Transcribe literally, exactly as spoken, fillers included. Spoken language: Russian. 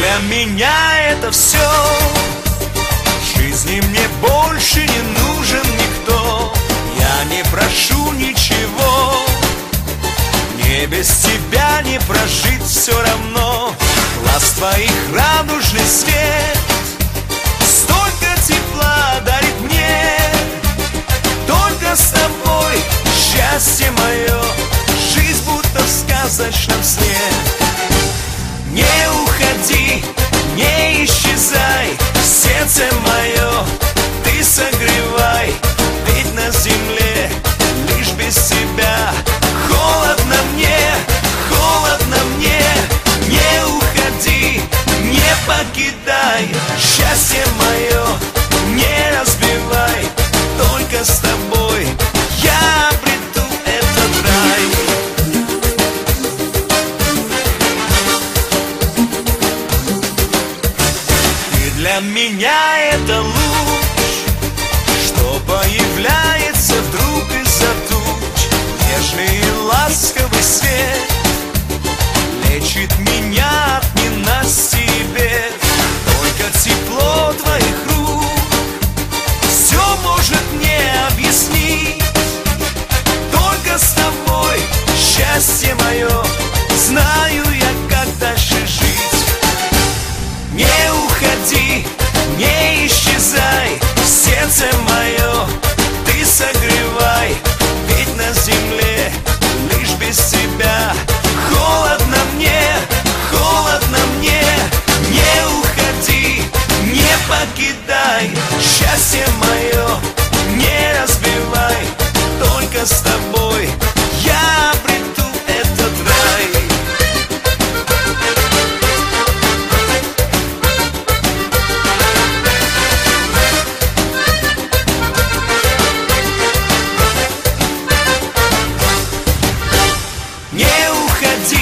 для меня это все. В жизни мне больше не нужен никто. Я не прошу ничего. Мне без тебя не прожить все равно. Глаз твоих радужный свет столько тепла дарит мне. Только с тобой счастье мое, жизнь будто в сказочном сне. Не уходи, не исчезай, сердце мое ты согревай. Ведь на земле лишь без тебя холодно мне, холодно мне. Не уходи, не покидай, счастье мое не разбивай. Только с тобой я обрету этот рай. Ты для меня это луч, что появляется вдруг из-за туч. Нежный и ласковый свет лечит меня от ненасти и бед. Только тепло твоих рук все может мне объяснить. Только с тобой счастье мое, знаю я, как дальше жить. Не уходи, не исчезай, сердце мое ты согревай. Ведь на земле лишь без тебя холодно мне, холодно мне. Не уходи, не покидай, счастье мое не разбивай. Только с тобой я обрету этот рай. Не уходи,